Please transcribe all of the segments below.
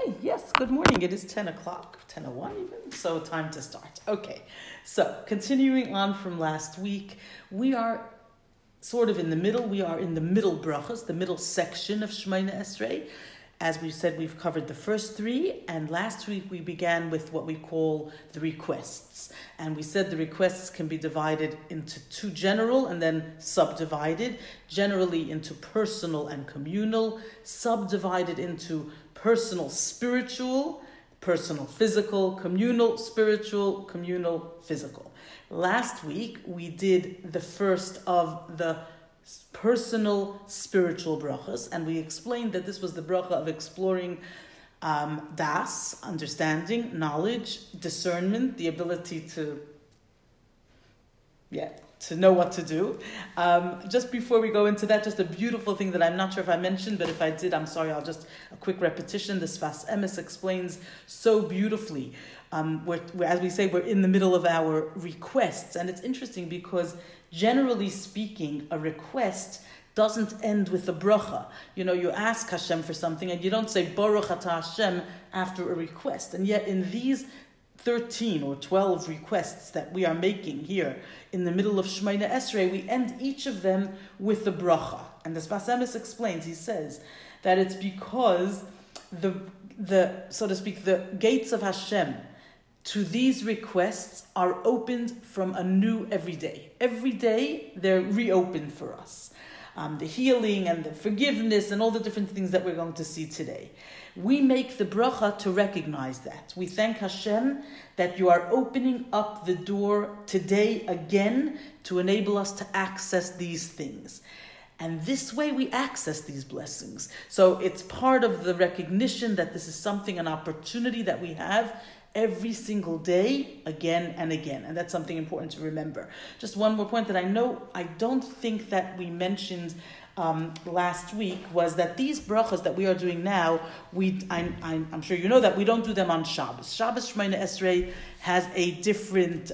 Okay, yes, good morning. It is 10 o'clock, 10:01 even, so time to start. Okay, so continuing on from last week, we are sort of in the middle. We are in the middle brachas, the middle section of Shemona Esrei. As we said, we've covered the first three, and last week we began with what we call the requests. And we said the requests can be divided into two general and then subdivided, generally into personal and communal, subdivided into personal spiritual, personal physical, communal spiritual, communal physical. Last week we did the first of the personal spiritual brachas, and we explained that this was the bracha of exploring das, understanding, knowledge, discernment, the ability to know what to do. Just before we go into that, just a beautiful thing that I'm not sure if I mentioned, but if I did, I'm sorry, I'll just, a quick repetition. The Sfas Emes explains so beautifully. As we say, we're in the middle of our requests, and it's interesting because generally speaking, a request doesn't end with a bracha. You know, you ask Hashem for something and you don't say Baruch Atah Hashem after a request. And yet in these 13 or 12 requests that we are making here in the middle of Shemona Esrei, we end each of them with a bracha. And the Sfas Emes explains, he says, that it's because the so to speak, the gates of Hashem to these requests are opened from anew every day. Every day they're reopened for us. The healing and the forgiveness and all the different things that we're going to see today. We make the bracha to recognize that. We thank Hashem that you are opening up the door today again to enable us to access these things. And this way we access these blessings. So it's part of the recognition that this is something, an opportunity that we have every single day, again and again. And that's something important to remember. Just one more point that I don't think that we mentioned last week was that these brachas that we are doing now, I'm sure you know that we don't do them on Shabbos. Shabbos Shemona Esrei has a different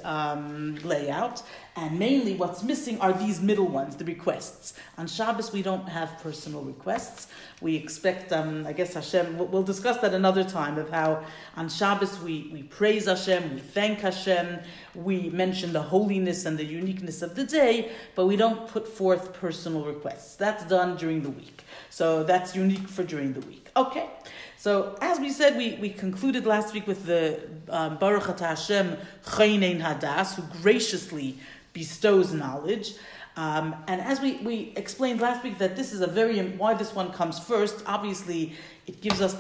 layout, and mainly what's missing are these middle ones, the requests. On Shabbos we don't have personal requests. We expect, I guess Hashem, we'll discuss that another time, of how on Shabbos we praise Hashem, we thank Hashem, we mention the holiness and the uniqueness of the day, but we don't put forth personal requests. That's done during the week. So that's unique for during the week. Okay. So as we said, we concluded last week with the Baruch Atah Hashem Chaynein Hadas, who graciously bestows knowledge. And as we explained last week that this is why this one comes first, obviously it gives us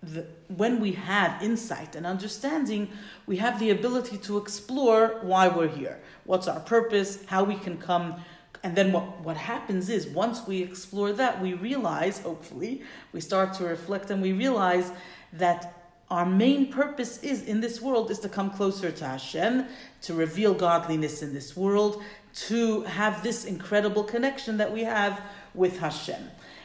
when we have insight and understanding, we have the ability to explore why we're here. What's our purpose, how we can come. And then what happens is, once we explore that, we realize, hopefully, we start to reflect and we realize that our main purpose in this world is to come closer to Hashem, to reveal godliness in this world, to have this incredible connection that we have with Hashem.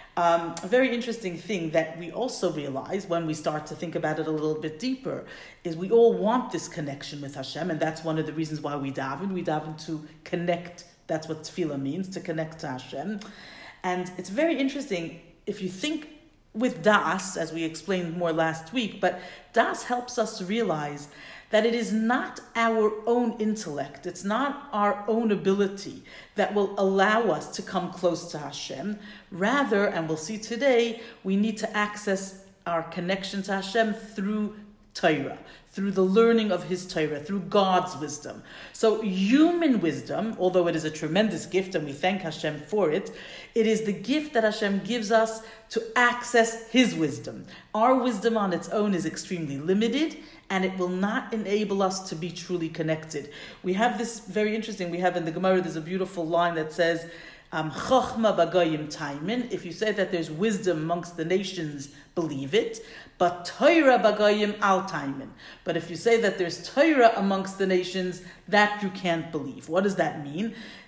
A very interesting thing that we also realize when we start to think about it a little bit deeper is we all want this connection with Hashem, and that's one of the reasons why we daven. We daven to connect. That's what tefillah means, to connect to Hashem. And it's very interesting if you think with das, as we explained more last week, but das helps us realize that it is not our own intellect, it's not our own ability that will allow us to come close to Hashem. Rather, and we'll see today, we need to access our connection to Hashem through Torah, through the learning of His Torah, through God's wisdom. So human wisdom, although it is a tremendous gift and we thank Hashem for it, it is the gift that Hashem gives us to access His wisdom. Our wisdom on its own is extremely limited, and it will not enable us to be truly connected. We have this very interesting, we have in the Gemara, there's a beautiful line that says, Chochma b'goyim taimin. If you say that there's wisdom amongst the nations, believe it. But Torah b'goyim al taimin. But if you say that there's Torah amongst the nations, that you can't believe. What does that mean?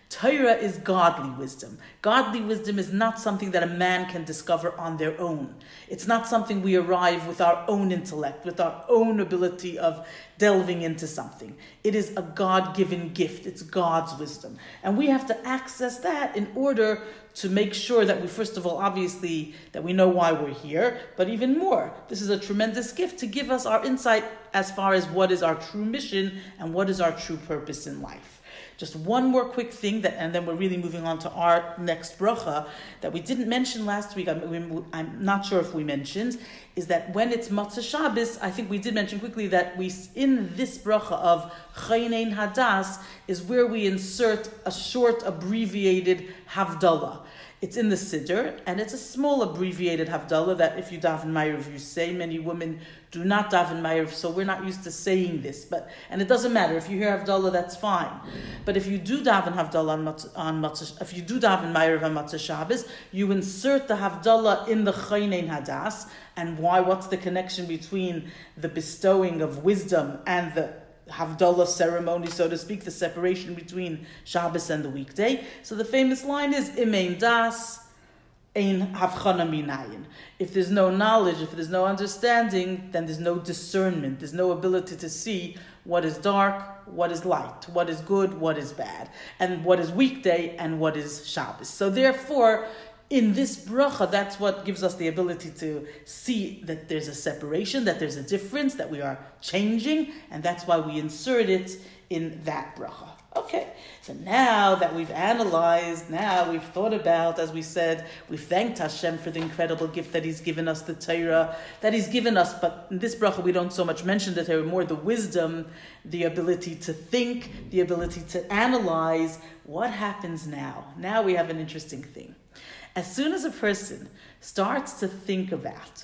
Torah is godly wisdom. Godly wisdom is not something that a man can discover on their own. It's not something we arrive with our own intellect, with our own ability of delving into something. It is a God-given gift. It's God's wisdom. And we have to access that in order to make sure that we, first of all, obviously, that we know why we're here, but even more, this is a tremendous gift to give us our insight as far as what is our true mission and what is our true purpose in life. Just one more quick thing, and then we're really moving on to our next bracha that we didn't mention last week. I'm not sure if we mentioned, is that when it's Matzah Shabbos, I think we did mention quickly that we, in this bracha of Chaynein Hadas, is where we insert a short abbreviated Havdalah. It's in the Siddur, and it's a small abbreviated Havdalah that if you daven Ma'ariv, you say. Many women do not daven Ma'ariv, so we're not used to saying this. And it doesn't matter. If you hear Havdalah, that's fine. But if you do daven Havdalah if you do daven Ma'ariv on Matzah Shabbos, you insert the Havdalah in the Chaynein Hadas. And why? What's the connection between the bestowing of wisdom and the Havdalah ceremony, so to speak, the separation between Shabbos and the weekday? So the famous line is, Imein das, ein havchana minayin. If there's no knowledge, if there's no understanding, then there's no discernment. There's no ability to see what is dark, what is light, what is good, what is bad, and what is weekday and what is Shabbos. So therefore, in this bracha, that's what gives us the ability to see that there's a separation, that there's a difference, that we are changing, and that's why we insert it in that bracha. Okay, so now that we've analyzed, now we've thought about, as we said, we've thanked Hashem for the incredible gift that He's given us, the Torah that He's given us, but in this bracha we don't so much mention the Torah, more the wisdom, the ability to think, the ability to analyze. What happens now? Now we have an interesting thing. As soon as a person starts to think about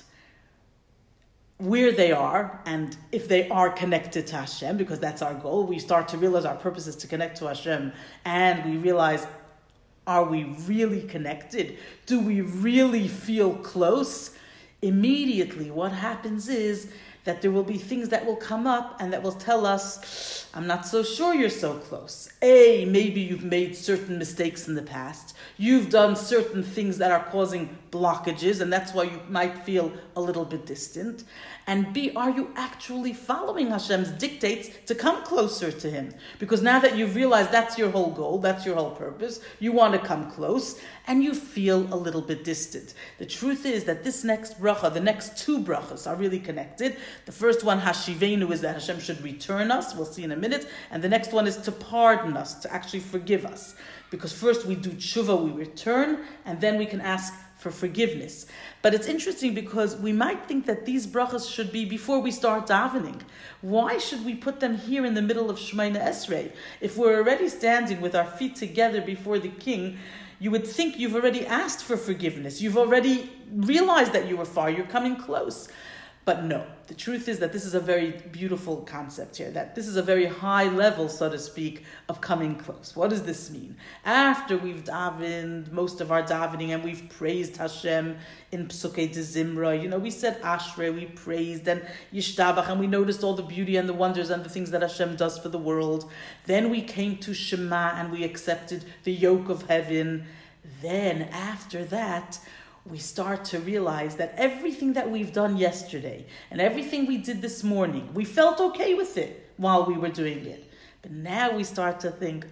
where they are and if they are connected to Hashem, because that's our goal, we start to realize our purpose is to connect to Hashem, and we realize, are we really connected? Do we really feel close? Immediately what happens is that there will be things that will come up and that will tell us, I'm not so sure you're so close. A, maybe you've made certain mistakes in the past. You've done certain things that are causing blockages, and that's why you might feel a little bit distant. And B, are you actually following Hashem's dictates to come closer to Him? Because now that you've realized that's your whole goal, that's your whole purpose, you want to come close, and you feel a little bit distant. The truth is that this next bracha, the next two brachas, are really connected. The first one, Hashivenu, is that Hashem should return us. We'll see in a minute. And the next one is to pardon us, to actually forgive us. Because first we do tshuva, we return, and then we can ask for forgiveness. But it's interesting because we might think that these brachas should be before we start davening. Why should we put them here in the middle of Shemona Esrei? If we're already standing with our feet together before the King, you would think you've already asked for forgiveness. You've already realized that you were far. You're coming close. But no, the truth is that this is a very beautiful concept here, that this is a very high level, so to speak, of coming close. What does this mean? After we've davened most of our davening and we've praised Hashem in Psukei de Zimra, we said Ashrei, we praised, and Yishtabach, and we noticed all the beauty and the wonders and the things that Hashem does for the world. Then we came to Shema and we accepted the yoke of heaven. Then after that, we start to realize that everything that we've done yesterday and everything we did this morning, we felt okay with it while we were doing it. But now we start to think,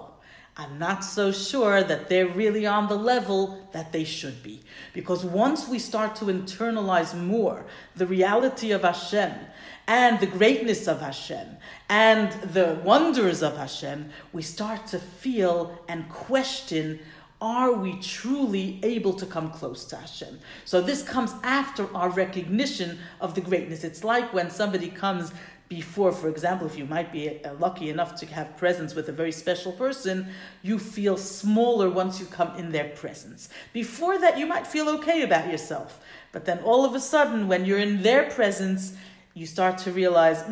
I'm not so sure that they're really on the level that they should be. Because once we start to internalize more the reality of Hashem and the greatness of Hashem and the wonders of Hashem, we start to feel and question, are we truly able to come close to Hashem? So this comes after our recognition of the greatness. It's like when somebody comes before, for example, if you might be lucky enough to have presence with a very special person, you feel smaller once you come in their presence. Before that, you might feel okay about yourself. But then all of a sudden, when you're in their presence, you start to realize,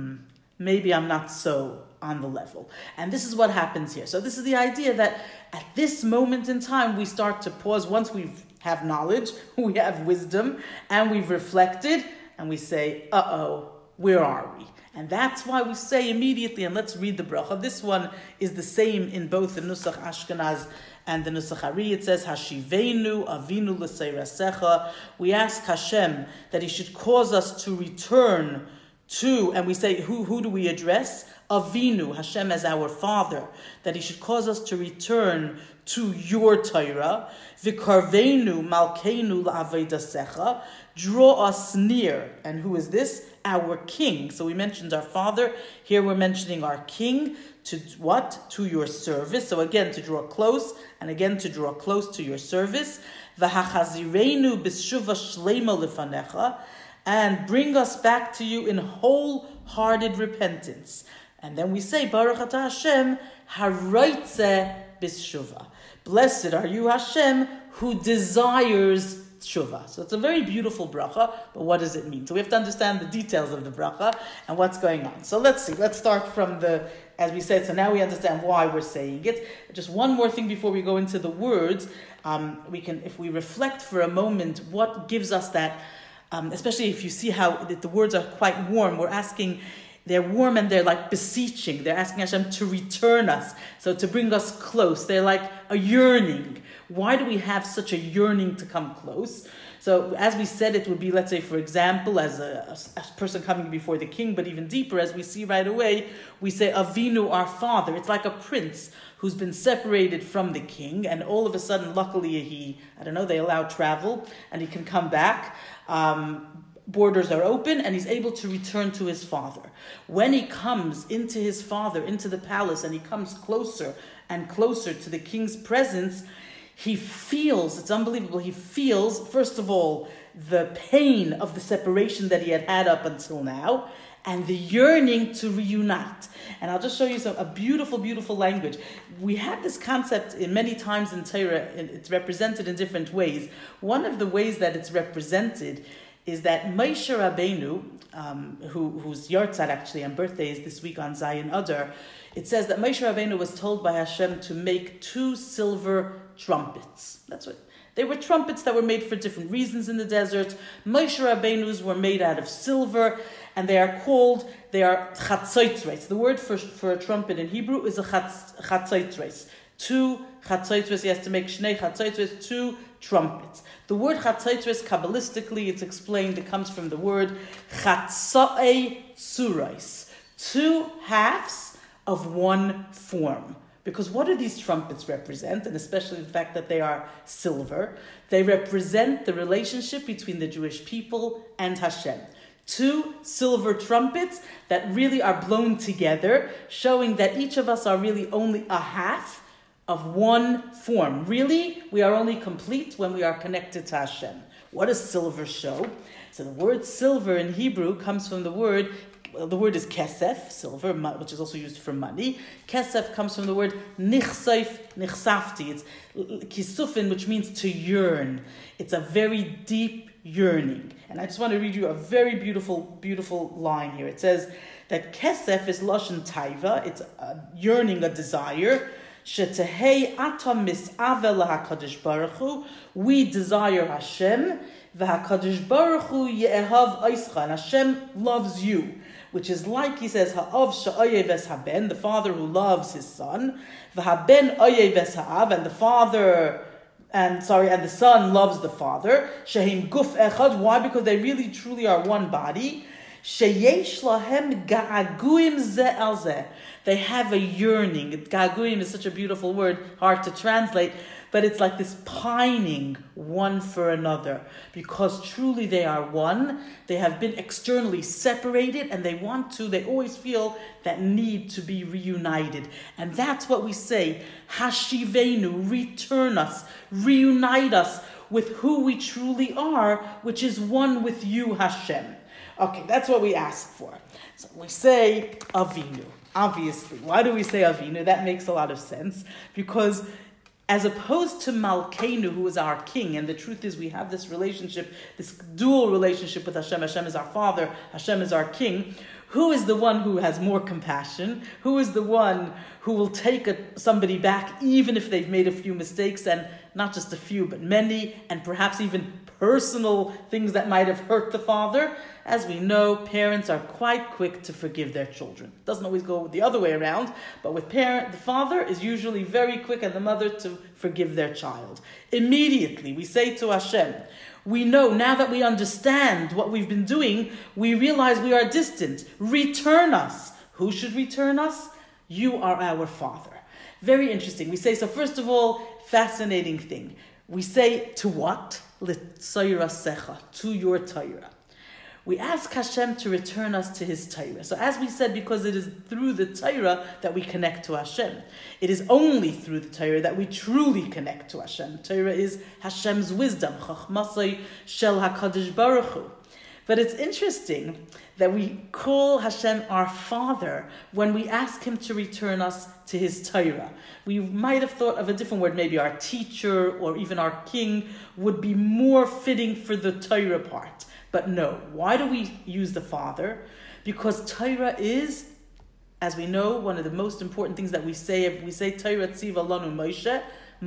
maybe I'm not so on the level. And this is what happens here. So this is the idea that at this moment in time, we start to pause. Once we have knowledge, we have wisdom, and we've reflected, and we say, where are we? And that's why we say immediately, and let's read the bracha. This one is the same in both the Nusach Ashkenaz and the Nusach Ari. It says, Hashivenu avinu l'seirasecha. We ask Hashem that He should cause us to return to, and we say, who do we address? Avinu, Hashem as our Father, that He should cause us to return to Your Torah. V'karvenu malkeinu la'avodasecha. Draw us near. And who is this? Our King. So we mentioned our Father. Here we're mentioning our King. To what? To Your service. So again, to draw close, and again to draw close to Your service. V'hachazirenu b'shuva shleima lefanecha. And bring us back to You in wholehearted repentance. And then we say, Baruch Atah Hashem, haroitze b'shuva. Blessed are You, Hashem, who desires tshuva. So it's a very beautiful bracha, but what does it mean? So we have to understand the details of the bracha and what's going on. So let's see. Let's start from as we said, so now we understand why we're saying it. Just one more thing before we go into the words. We can, if we reflect for a moment, what gives us that, especially if you see how the words are quite warm, we're asking, they're warm and they're like beseeching. They're asking Hashem to return us, so to bring us close. They're like a yearning. Why do we have such a yearning to come close? So as we said, it would be, let's say, for example, as a person coming before the king, but even deeper, as we see right away, we say, Avinu, our Father. It's like a prince who's been separated from the king, and all of a sudden, luckily, they allow travel, and he can come back. Borders are open, and he's able to return to his father. When he comes into his father, into the palace, and he comes closer and closer to the king's presence, he feels, it's unbelievable, he feels, first of all, the pain of the separation that he had up until now, and the yearning to reunite. And I'll just show you a beautiful, beautiful language. We have this concept in many times in Torah, it's represented in different ways. One of the ways that it's represented is that Moshe Rabbeinu, whose Yartzad actually and birthday is this week on Zayin Adar, it says that Moshe Rabbeinu was told by Hashem to make 2 silver trumpets. That's what they were, trumpets that were made for different reasons in the desert. Moshe Rabbeinu's were made out of silver, and they are chatzotzres. The word for a trumpet in Hebrew is a chatzotzres. 2 chatzotzres, he has to make shnei chatzotzres, 2 trumpets. The word chatzotzres, Kabbalistically, it's explained, it comes from the word chatzoe tzurais, 2 halves of one form. Because what do these trumpets represent? And especially the fact that they are silver. They represent the relationship between the Jewish people and Hashem. 2 silver trumpets that really are blown together, showing that each of us are really only a half of one form. Really, we are only complete when we are connected to Hashem. What does silver show? So the word silver in Hebrew comes from the word is kesef, silver, which is also used for money. Kesef comes from the word nichsaif, nichsafti. It's kisufin, which means to yearn. It's a very deep yearning. And I just want to read you a very beautiful, beautiful line here. It says that kesef is lashon taiva. It's a yearning, a desire. Shetehei atam mis'ave lahakadosh baruch hu. We desire Hashem. V'hakadosh baruch hu ye'ehav oischa. And Hashem loves you. Which is like, he says, ha'av sha'oyeves haben, the father who loves his son. V'haben oyeves ha'av, and the son loves the father. Shehim guf echad. Why? Because they really truly are one body. Sheyesh lahem ga'aguim ze al ze. They have a yearning. Ga'aguim is such a beautiful word, hard to translate, but it's like this pining one for another, because truly they are one. They have been externally separated, and they always feel that need to be reunited. And that's what we say, Hashivenu, return us, reunite us with who we truly are, which is one with you, Hashem. Okay, that's what we ask for. So we say Avinu. Obviously, why do we say Avinu? That makes a lot of sense, because as opposed to Malkeinu, who is our king, and the truth is we have this relationship, this dual relationship with Hashem. Hashem is our father, Hashem is our king. Who is the one who has more compassion? Who is the one who will take somebody back even if they've made a few mistakes, and not just a few, but many, and perhaps even personal things that might have hurt the father. As we know, parents are quite quick to forgive their children. Doesn't always go the other way around, but with the father is usually very quick and the mother to forgive their child. Immediately, we say to Hashem, we know now that we understand what we've been doing, we realize we are distant. Return us. Who should return us? You are our Father. Very interesting. We say, so first of all, fascinating thing. We say, to what? L'tzayrasecha, to your Torah. We ask Hashem to return us to His Torah. So as we said, because it is through the Torah that we connect to Hashem. It is only through the Torah that we truly connect to Hashem. Torah is Hashem's wisdom, Chachmasai Shel HaKadosh Baruch Hu. But it's interesting that we call Hashem our Father when we ask Him to return us to His Torah. We might have thought of a different word, maybe our teacher or even our king would be more fitting for the Torah part. But no, why do we use the Father? Because Torah is, as we know, one of the most important things that we say. If we say Torah tziva lanu Moshe,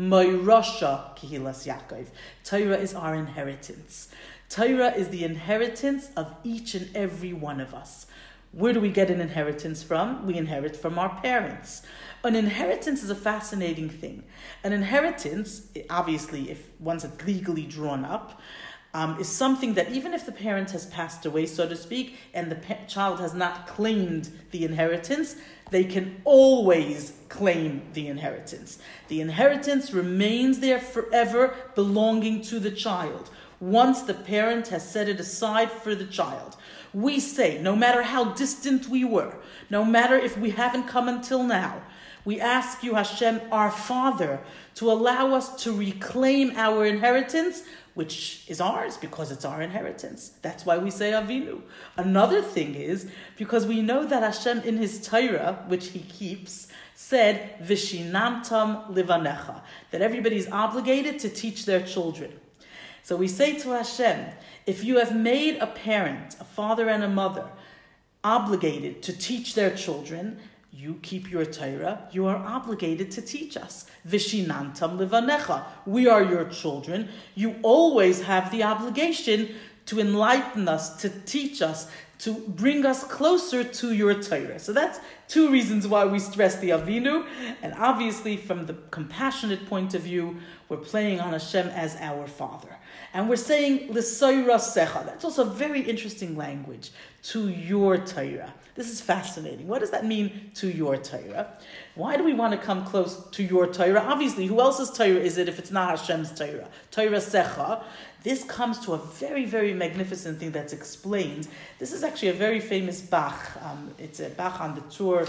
Moirasha kihilas Yaakov. Torah is our inheritance. Torah is the inheritance of each and every one of us. Where do we get an inheritance from? We inherit from our parents. An inheritance is a fascinating thing. An inheritance, obviously, if once it's legally drawn up, is something that even if the parent has passed away, so to speak, and the child has not claimed the inheritance, they can always claim the inheritance. The inheritance remains there forever, belonging to the child. Once the parent has set it aside for the child. We say, no matter how distant we were, no matter if we haven't come until now, we ask you, Hashem, our Father, to allow us to reclaim our inheritance, which is ours because it's our inheritance. That's why we say Avinu. Another thing is, because we know that Hashem in His Torah, which He keeps, said, Vishinamtam livanecha, that everybody is obligated to teach their children. So we say to Hashem, if you have made a parent, a father and a mother, obligated to teach their children, you keep your Torah, you are obligated to teach us. Vishinantam livanecha. We are your children. You always have the obligation to enlighten us, to teach us, to bring us closer to your Torah. So that's two reasons why we stress the Avinu. And obviously, from the compassionate point of view, we're playing on Hashem as our Father. And we're saying, L'soirasecha. That's also very interesting language. To your Torah. This is fascinating. What does that mean, to your Torah? Why do we want to come close to your Torah? Obviously, who else's Torah is it if it's not Hashem's Torah? Torah Secha. This comes to a very, very magnificent thing that's explained. This is actually a very famous Bach. It's a Bach on the tour,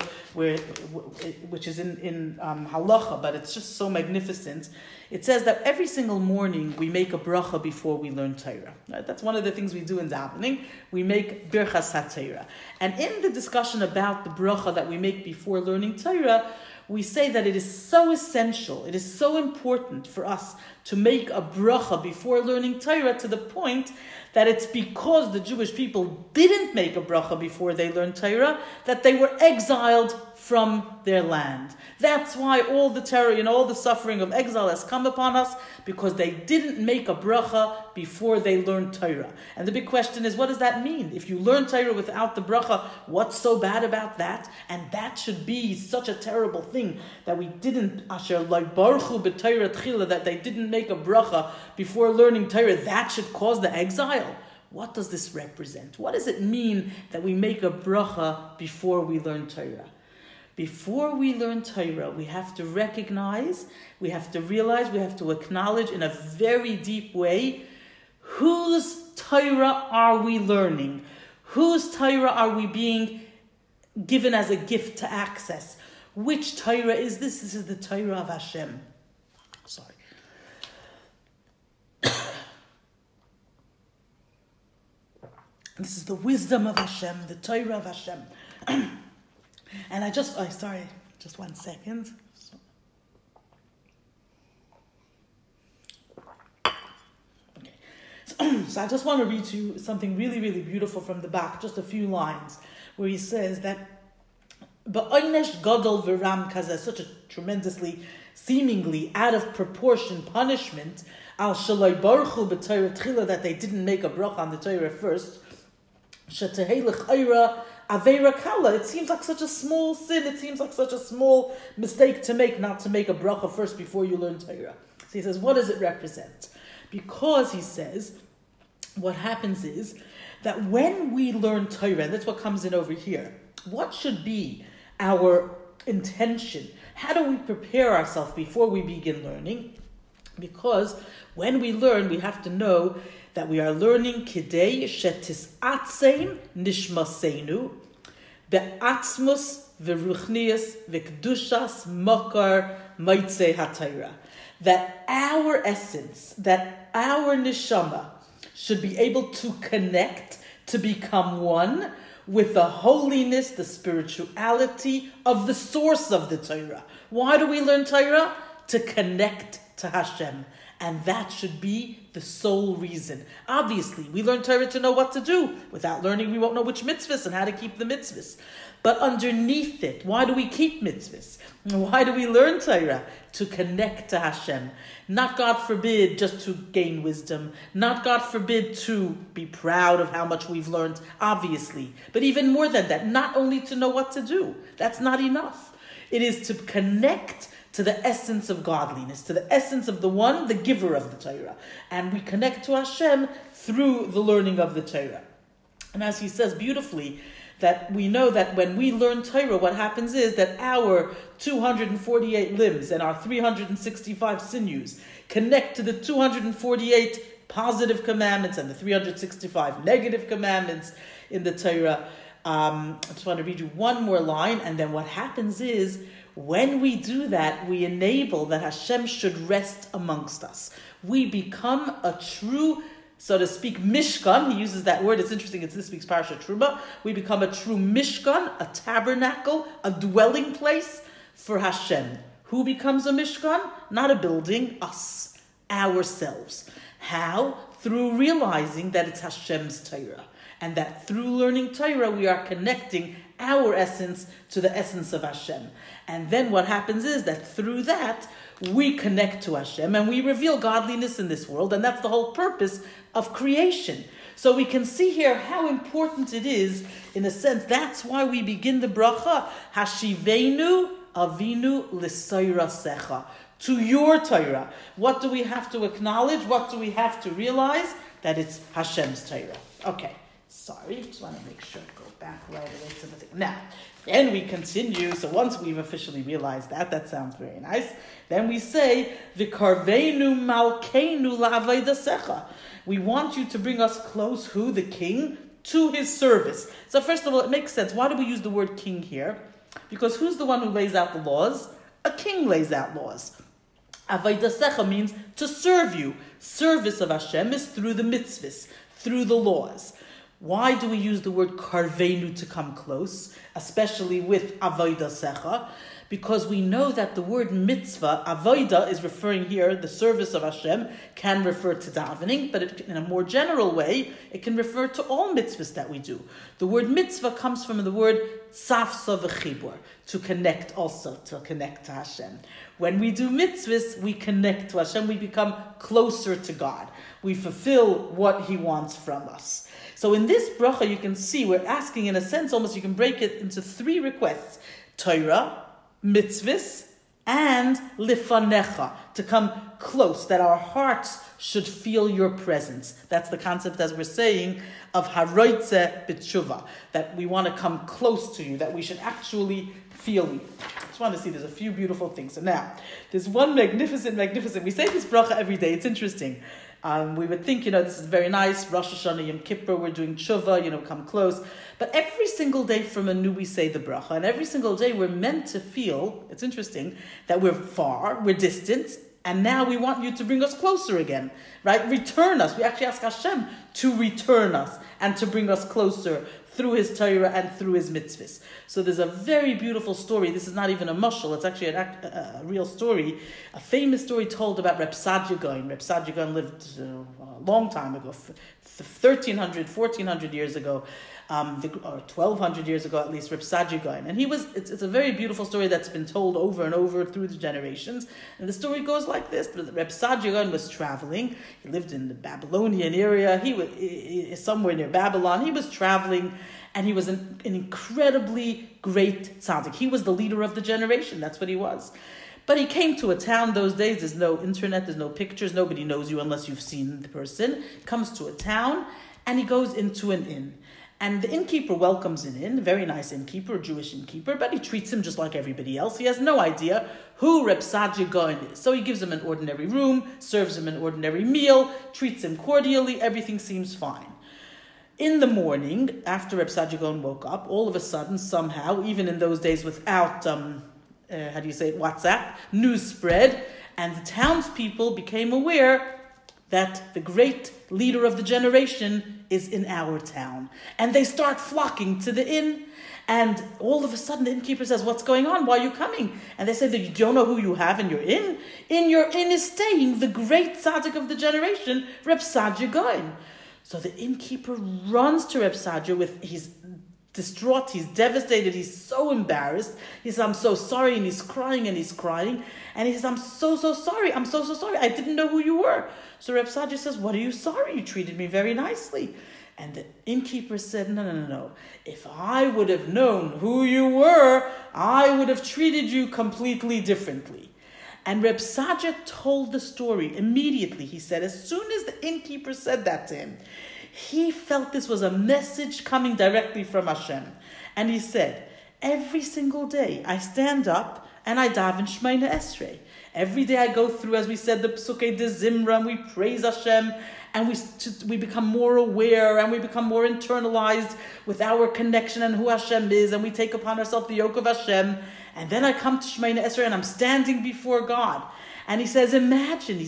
which is in Halacha, but it's just so magnificent. It says that every single morning we make a bracha before we learn Torah. Right? That's one of the things we do in davening. We make Birchas HaTorah. And in the discussion about the bracha that we make before learning Torah, we say that it is so essential, it is so important for us to make a bracha before learning Torah, to the point that it's because the Jewish people didn't make a bracha before they learned Torah that they were exiled from their land. That's why all the terror and all the suffering of exile has come upon us, because they didn't make a bracha before they learned Torah. And the big question is, what does that mean? If you learn Torah without the bracha, what's so bad about that? And that should be such a terrible thing that we didn't, asher like baruchu b'Torah tchila, that they didn't make a bracha before learning Torah. That should cause the exile. What does this represent? What does it mean that we make a bracha before we learn Torah? Before we learn Torah, we have to recognize, we have to realize, we have to acknowledge in a very deep way, whose Torah are we learning? Whose Torah are we being given as a gift to access? Which Torah is this? This is the Torah of Hashem. Sorry. This is the wisdom of Hashem, the Torah of Hashem. And just 1 second. Okay. So I just want to read to you something really, really beautiful from the back, just a few lines, where he says that Ba'onesh gadol v'ram kazeh, such a tremendously, seemingly out of proportion punishment, Al shalai baruchu b'Torah tchila, that they didn't make a bracha on the Torah first. Shetehei l'chayra aveira kala. It seems like such a small sin. It seems like such a small mistake to make, not to make a bracha first before you learn Torah. So he says, what does it represent? Because he says, what happens is that when we learn Torah, and that's what comes in over here, what should be our intention? How do we prepare ourselves before we begin learning? Because when we learn, we have to know that we are learning kidei shetis atseim nishmaseinu be'atzmus v'ruchnius v'kedushas makar maitzei haTorah. That our essence, that our neshama should be able to connect, to become one with the holiness, the spirituality of the source of the Torah. Why do we learn Torah? To connect to Hashem. And that should be the sole reason. Obviously, we learn Torah to know what to do. Without learning, we won't know which mitzvahs and how to keep the mitzvahs. But underneath it, why do we keep mitzvahs? Why do we learn Torah? To connect to Hashem. Not, God forbid, just to gain wisdom. Not, God forbid, to be proud of how much we've learned, obviously. But even more than that, not only to know what to do. That's not enough. It is to connect to the essence of godliness, to the essence of the one, the giver of the Torah. And we connect to Hashem through the learning of the Torah. And as he says beautifully, that we know that when we learn Torah, what happens is that our 248 limbs and our 365 sinews connect to the 248 positive commandments and the 365 negative commandments in the Torah. I just want to read you one more line, and then what happens is, when we do that, we enable that Hashem should rest amongst us. We become a true, so to speak, Mishkan. He uses that word. It's interesting. It's this week's Parashat Truma. We become a true Mishkan, a tabernacle, a dwelling place for Hashem. Who becomes a Mishkan? Not a building, us, ourselves. How? Through realizing that it's Hashem's Torah. And that through learning Torah, we are connecting our essence to the essence of Hashem. And then what happens is that through that, we connect to Hashem and we reveal godliness in this world. And that's the whole purpose of creation. So we can see here how important it is, in a sense. That's why we begin the bracha, Hashivenu Avinu L'Soirasecha, to your Torah. What do we have to acknowledge? What do we have to realize? That it's Hashem's Torah. Okay. Sorry, just want to make sure I go back right away to the thing. Now, then we continue. So once we've officially realized that sounds very nice. Then we say, V'karvenu malkeinu la'aveidasecha. We want you to bring us close, who? The king, to his service. So first of all, it makes sense. Why do we use the word king here? Because who's the one who lays out the laws? A king lays out laws. Aveidasecha means to serve you. Service of Hashem is through the mitzvahs, through the laws. Why do we use the word karvenu, to come close, especially with avodah secha? Because we know that the word mitzvah, avodah, is referring here, the service of Hashem, can refer to davening, but in a more general way, it can refer to all mitzvahs that we do. The word mitzvah comes from the word tzafsa v'chibur, to connect also, to connect to Hashem. When we do mitzvahs, we connect to Hashem, we become closer to God. We fulfill what He wants from us. So in this bracha, you can see we're asking, in a sense, almost you can break it into three requests: Torah, mitzvahs, and lifanecha, to come close, that our hearts should feel your presence. That's the concept, as we're saying, of haroitze b'tshuva, that we want to come close to you, that we should actually feel you. I just want to see, there's a few beautiful things. So now, there's one magnificent, we say this bracha every day, it's interesting. We would think, this is very nice, Rosh Hashanah, Yom Kippur, we're doing tshuva, come close. But every single day from Anu we say the bracha, and every single day we're meant to feel, it's interesting, that we're far, we're distant, and now we want you to bring us closer again. right? Return us. We actually ask Hashem to return us and to bring us closer through His Torah and through His mitzvahs. So there's a very beautiful story. This is not even a mashal. It's actually a real story, a famous story told about Reb Saadia Gaon. Reb Saadia Gaon lived a long time ago, 1,300, 1,400 years ago, or 1,200 years ago at least, Reb Saadia Gaon. And it's a very beautiful story that's been told over and over through the generations. And the story goes like this. Reb Saadia Gaon was traveling. He lived in the Babylonian area. He was somewhere near Babylon. He was traveling, and he was an incredibly great tzaddik. He was the leader of the generation. That's what he was. But he came to a town those days. There's no internet. There's no pictures. Nobody knows you unless you've seen the person. Comes to a town, and he goes into an inn. And the innkeeper welcomes him in, a very nice innkeeper, a Jewish innkeeper, but he treats him just like everybody else. He has no idea who Reb Saadia Gaon is. So he gives him an ordinary room, serves him an ordinary meal, treats him cordially, everything seems fine. In the morning, after Reb Saadia Gaon woke up, all of a sudden, somehow, even in those days without, WhatsApp, news spread, and the townspeople became aware that the great leader of the generation is in our town. And they start flocking to the inn. And all of a sudden the innkeeper says, "What's going on? Why are you coming?" And they say that you don't know who you have in your inn. In your inn is staying the great tzaddik of the generation, Reb Saadia Gaon. So the innkeeper runs to Reb Saadia he's distraught, he's devastated, he's so embarrassed. He says, "I'm so sorry," and he's crying and he's crying. And he says, "I'm so sorry, I'm so sorry. I didn't know who you were." So Reb Saadia says, "What are you sorry? You treated me very nicely." And the innkeeper said, No. If I would have known who you were, I would have treated you completely differently. And Reb Saadia told the story immediately. He said, as soon as the innkeeper said that to him, he felt this was a message coming directly from Hashem. And he said, every single day I stand up and I daven Shemona Esrei. Every day I go through, as we said, the Psukei de Zimra, and we praise Hashem, and we become more aware, and we become more internalized with our connection and who Hashem is, and we take upon ourselves the yoke of Hashem. And then I come to Shemona Esrei, and I'm standing before God. And he says, imagine,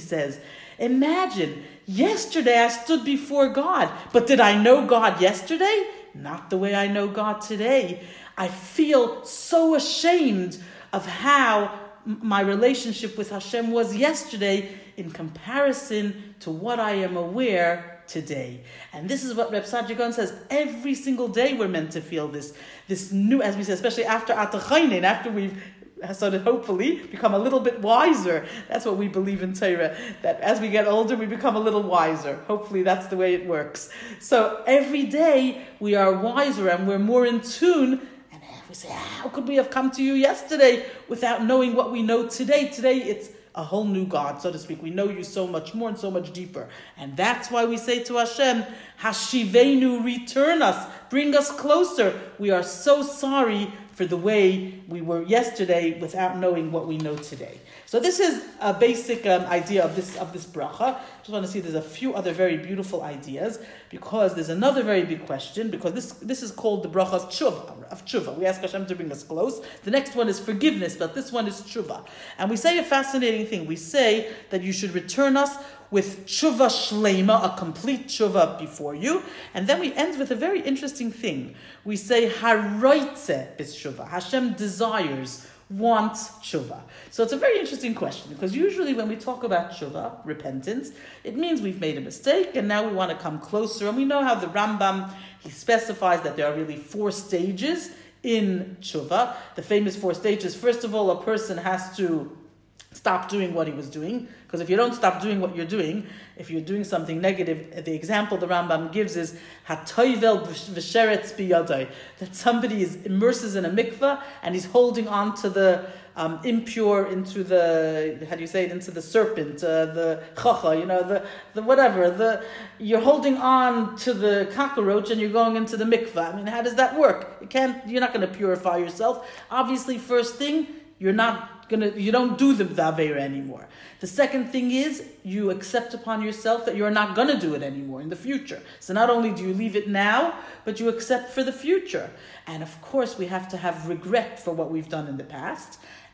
yesterday I stood before God, but did I know God yesterday? Not the way I know God today. I feel so ashamed of how my relationship with Hashem was yesterday in comparison to what I am aware today. And this is what Reb Saadia Gaon says. Every single day we're meant to feel this new, as we say, especially after Atachainin, after we've sort of hopefully become a little bit wiser. That's what we believe in Torah, that as we get older, we become a little wiser. Hopefully that's the way it works. So every day we are wiser and we're more in tune. We say, how could we have come to you yesterday without knowing what we know today? Today, it's a whole new God, so to speak. We know you so much more and so much deeper. And that's why we say to Hashem, Hashivenu, return us, bring us closer. We are so sorry for the way we were yesterday without knowing what we know today. So this is a basic idea of this bracha. Just want to see there's a few other very beautiful ideas, because there's another very big question, because this is called the bracha of tshuva. We ask Hashem to bring us close. The next one is forgiveness, but this one is tshuva. And we say a fascinating thing. We say that you should return us with tshuva shleima, a complete tshuva before you. And then we end with a very interesting thing. We say haroitze b'tshuva. Hashem desires, wants tshuva. So it's a very interesting question, because usually when we talk about tshuva, repentance, it means we've made a mistake and now we want to come closer. And we know how the Rambam, he specifies that there are really 4 stages in tshuva. The famous 4 stages. First of all, a person has to stop doing what he was doing, because if you don't stop doing what you're doing, if you're doing something negative, the example the Rambam gives is hatoivel v'sheretz biyadai, that somebody immerses in a mikveh and he's holding on to the impure, into the, into the serpent, the chacha, the whatever, you're holding on to the cockroach and you're going into the mikveh. I mean, how does that work? You're not going to purify yourself. Obviously, first thing, you don't do the Aveira anymore. The second thing is, you accept upon yourself that you're not going to do it anymore in the future. So not only do you leave it now, but you accept for the future. And of course, we have to have regret for what we've done in the past.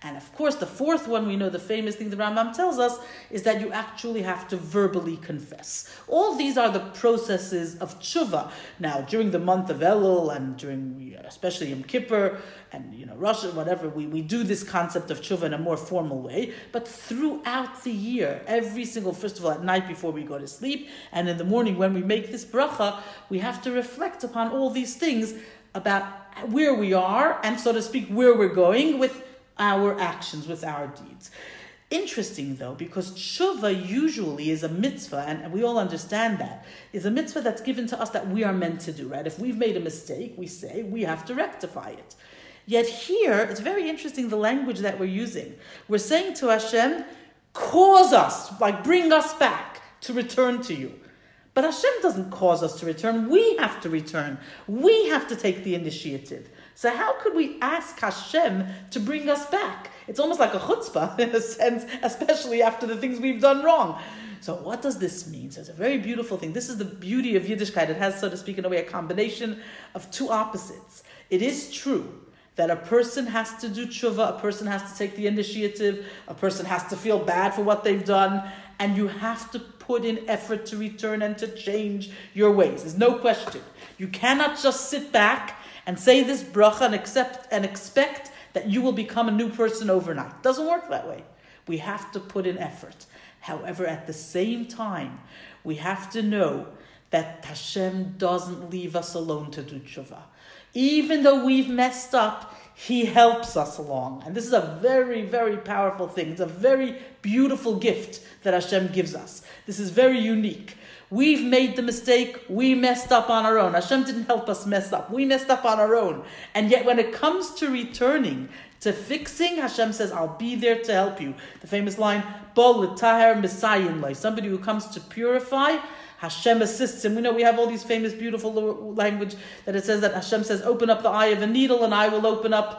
And of course, the fourth one, we know the famous thing the Rambam tells us, is that you actually have to verbally confess. All these are the processes of tshuva. Now, during the month of Elul and during, especially Yom Kippur and, Rosh, whatever, we do this concept of tshuva in a more formal way. But throughout the year, every single, first of all, at night before we go to sleep, and in the morning when we make this bracha, we have to reflect upon all these things about where we are and, so to speak, where we're going with our actions, with our deeds. Interesting though, because tshuva usually is a mitzvah, and we all understand that, is a mitzvah that's given to us that we are meant to do, right? If we've made a mistake, we say we have to rectify it. Yet here, it's very interesting the language that we're using. We're saying to Hashem, cause us, bring us back to return to you. But Hashem doesn't cause us to return. We have to return. We have to take the initiative. So how could we ask Hashem to bring us back? It's almost like a chutzpah in a sense, especially after the things we've done wrong. So what does this mean? So it's a very beautiful thing. This is the beauty of Yiddishkeit. It has, so to speak, in a way, a combination of two opposites. It is true that a person has to do tshuva, a person has to take the initiative, a person has to feel bad for what they've done, and you have to put in effort to return and to change your ways. There's no question. You cannot just sit back and say this bracha and expect that you will become a new person overnight. It doesn't work that way. We have to put in effort. However, at the same time, we have to know that Hashem doesn't leave us alone to do tshuva. Even though we've messed up, He helps us along. And this is a very, very powerful thing. It's a very beautiful gift that Hashem gives us. This is very unique. We've made the mistake. We messed up on our own. Hashem didn't help us mess up. We messed up on our own. And yet when it comes to returning, to fixing, Hashem says, I'll be there to help you. The famous line, Bol l'taher misayin lai. Somebody who comes to purify, Hashem assists him. We know we have all these famous, beautiful language that it says that Hashem says, open up the eye of a needle and I will open up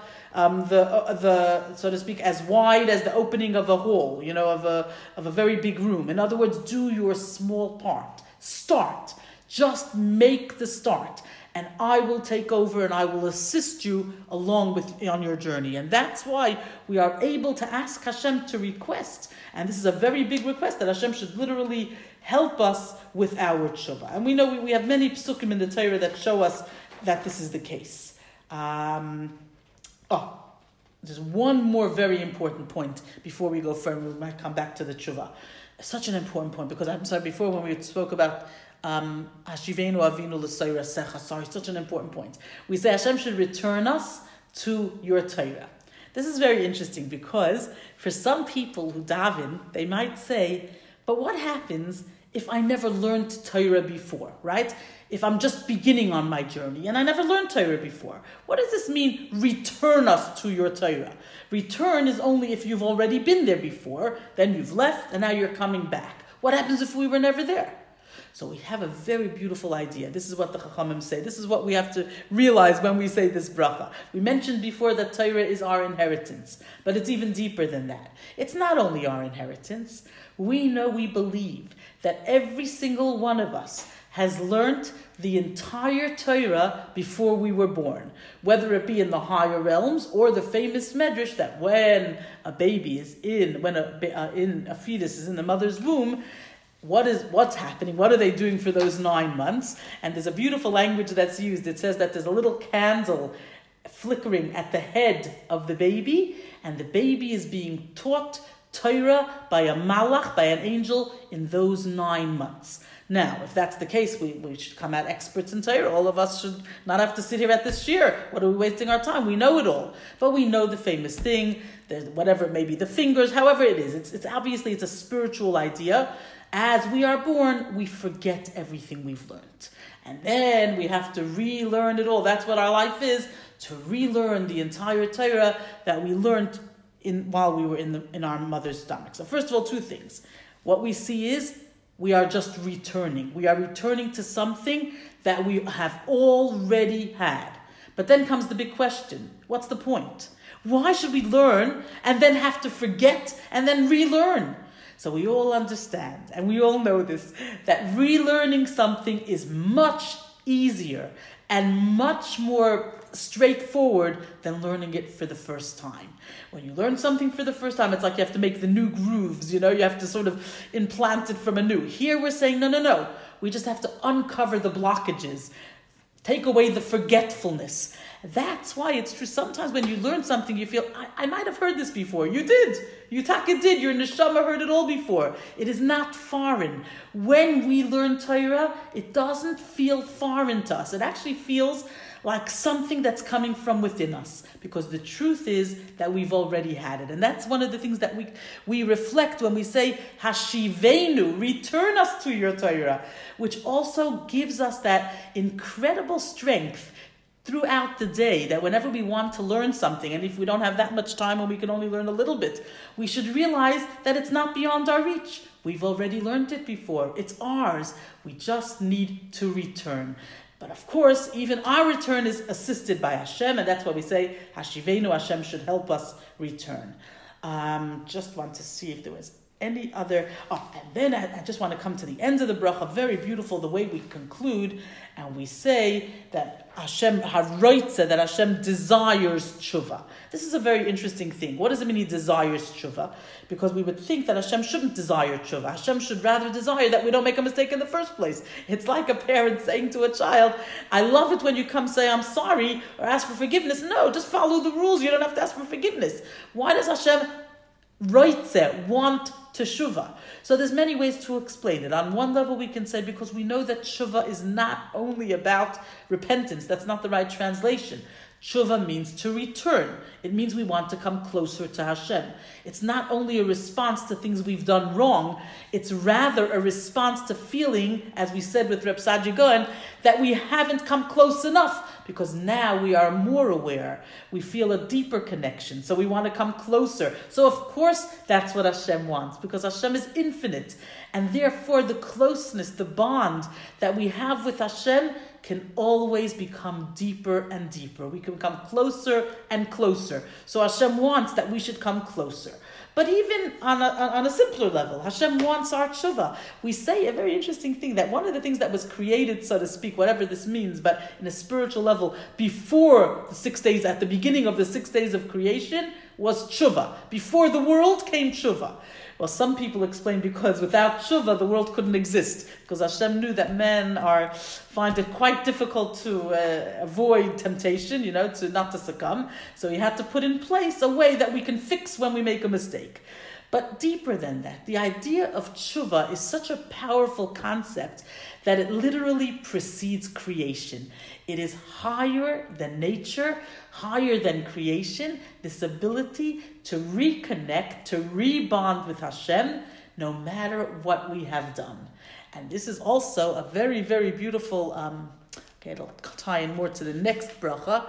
the so to speak, as wide as the opening of a hall, of a very big room. In other words, do your small part. Start. Just make the start. And I will take over and I will assist you along on your journey. And that's why we are able to ask Hashem to request. And this is a very big request that Hashem should literally help us with our tshuva. And we know we have many psukim in the Torah that show us that this is the case. There's one more very important point before we go further. We might come back to the tshuva. Such an important point, because I'm sorry, before when we spoke about Hashivenu Avinu L'Soira Secha, such an important point. We say Hashem should return us to your Torah. This is very interesting because for some people who daven, they might say, but what happens if I never learned Torah before, right? If I'm just beginning on my journey and I never learned Torah before. What does this mean, return us to your Torah? Return is only if you've already been there before, then you've left and now you're coming back. What happens if we were never there? So we have a very beautiful idea. This is what the Chachamim say. This is what we have to realize when we say this bracha. We mentioned before that Torah is our inheritance, but it's even deeper than that. It's not only our inheritance. We believe that every single one of us has learned the entire Torah before we were born, whether it be in the higher realms or the famous medrash that when a baby is when a fetus is in the mother's womb, what's happening? What are they doing for those 9 months? And there's a beautiful language that's used. It says that there's a little candle flickering at the head of the baby, and the baby is being taught Torah by a malach, by an angel, in those 9 months. Now, if that's the case, we should come out experts in Torah. All of us should not have to sit here at this shir. What are we wasting our time? We know it all. But we know the famous thing, whatever it may be, the fingers, however it is. It's obviously a spiritual idea. As we are born, we forget everything we've learned. And then we have to relearn it all. That's what our life is, to relearn the entire Torah that we learned while we were in our mother's stomach. So first of all, 2 things. What we see is we are just returning. We are returning to something that we have already had. But then comes the big question. What's the point? Why should we learn and then have to forget and then relearn? So we all understand, and we all know this, that relearning something is much easier and much more straightforward than learning it for the first time. When you learn something for the first time, it's like you have to make the new grooves, you have to sort of implant it from anew. Here we're saying, no. We just have to uncover the blockages, take away the forgetfulness. That's why it's true. Sometimes when you learn something, you feel, I might have heard this before. You did. You taka did. Your neshama heard it all before. It is not foreign. When we learn Torah, it doesn't feel foreign to us. It actually feels like something that's coming from within us, because the truth is that we've already had it. And that's one of the things that we reflect when we say, Hashivenu, return us to your Torah, which also gives us that incredible strength throughout the day, that whenever we want to learn something, and if we don't have that much time and we can only learn a little bit, we should realize that it's not beyond our reach. We've already learned it before. It's ours. We just need to return. But of course, even our return is assisted by Hashem, and that's why we say, Hashivenu, Hashem should help us return. Just want to see if there was any other... and then I just want to come to the end of the bracha. Very beautiful the way we conclude, and we say that Hashem haroitze, that Hashem desires tshuva. This is a very interesting thing. What does it mean he desires tshuva? Because we would think that Hashem shouldn't desire tshuva. Hashem should rather desire that we don't make a mistake in the first place. It's like a parent saying to a child, I love it when you come say I'm sorry or ask for forgiveness. No, just follow the rules. You don't have to ask for forgiveness. Why does Hashem want teshuvah? So there's many ways to explain it. On one level we can say, because we know that teshuvah is not only about repentance. That's not the right translation. Teshuvah means to return. It means we want to come closer to Hashem. It's not only a response to things we've done wrong, it's rather a response to feeling, as we said with Reb Saadia Gaon, that we haven't come close enough, because now we are more aware. We feel a deeper connection, so we want to come closer. So of course that's what Hashem wants, because Hashem is infinite, and therefore the closeness, the bond that we have with Hashem can always become deeper and deeper. We can become closer and closer. So Hashem wants that we should come closer. But even on a simpler level, Hashem wants our tshuva. We say a very interesting thing, that one of the things that was created, so to speak, whatever this means, but in a spiritual level, before the 6 days, at the beginning of the 6 days of creation, was tshuva. Before the world came tshuva. Well, some people explain because without tshuva, the world couldn't exist. Because Hashem knew that men find it quite difficult to avoid temptation, to not to succumb. So he had to put in place a way that we can fix when we make a mistake. But deeper than that, the idea of tshuva is such a powerful concept that it literally precedes creation. It is higher than nature, higher than creation, this ability to reconnect, to rebond with Hashem, no matter what we have done. And this is also a very, very beautiful, it'll tie in more to the next bracha.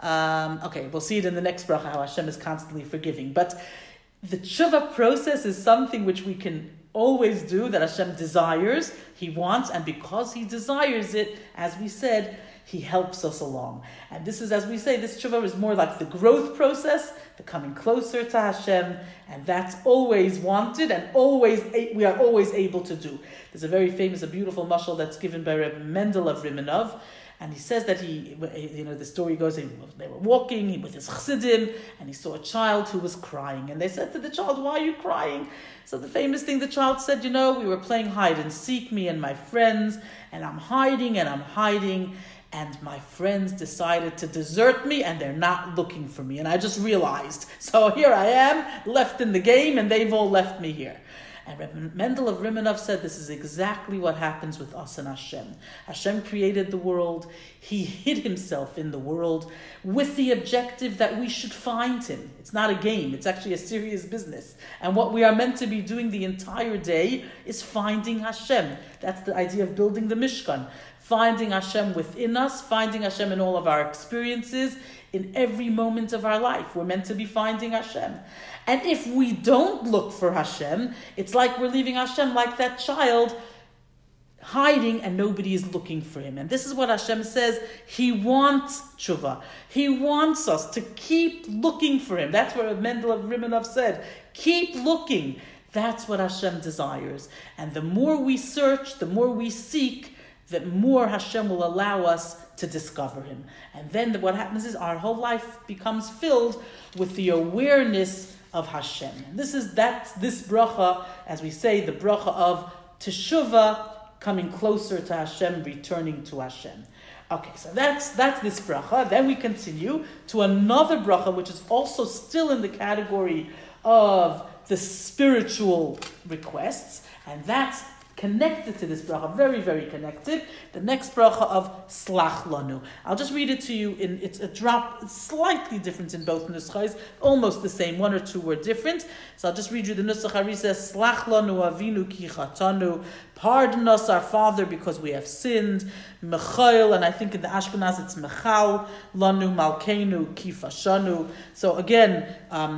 We'll see it in the next bracha, how Hashem is constantly forgiving. But the tshuva process is something which we can always do, that Hashem desires, He wants, and because He desires it, as we said, He helps us along. And this is, as we say, this tshuva is more like the growth process, the coming closer to Hashem, and that's always wanted and we are always able to do. There's a very famous, a beautiful mashal that's given by Reb Mendel of Rimenov, and he says that the story goes, they were walking with his chassidim, and he saw a child who was crying. And they said to the child, why are you crying? So the famous thing, the child said, we were playing hide and seek, me and my friends, and I'm hiding, and my friends decided to desert me, and they're not looking for me. And I just realized. So here I am, left in the game, and they've all left me here. And Reb Mendel of Rimenov said this is exactly what happens with us and Hashem. Hashem created the world. He hid Himself in the world with the objective that we should find Him. It's not a game. It's actually a serious business. And what we are meant to be doing the entire day is finding Hashem. That's the idea of building the Mishkan. Finding Hashem within us, finding Hashem in all of our experiences, in every moment of our life. We're meant to be finding Hashem. And if we don't look for Hashem, it's like we're leaving Hashem like that child hiding and nobody is looking for him. And this is what Hashem says. He wants tshuva. He wants us to keep looking for Him. That's what Mendel of Rimenov said. Keep looking. That's what Hashem desires. And the more we search, the more we seek, the more Hashem will allow us to discover him. And then what happens is our whole life becomes filled with the awareness of Hashem. And that's this bracha, as we say, the bracha of teshuvah, coming closer to Hashem, returning to Hashem. Okay, so that's this bracha. Then we continue to another bracha, which is also still in the category of the spiritual requests, and that's connected to this bracha, very, very connected. The next bracha of Slach Lanu. I'll just read it to you. It's a drop, it's slightly different in both nuschas, almost the same, one or two were different. So I'll just read you the nusach. It says, Slach Lanu Avinu ki chatanu. Pardon us, our Father, because we have sinned. Mechail, and I think in the Ashkenaz it's Mechal Lanu Malkeinu Kifashanu. So again,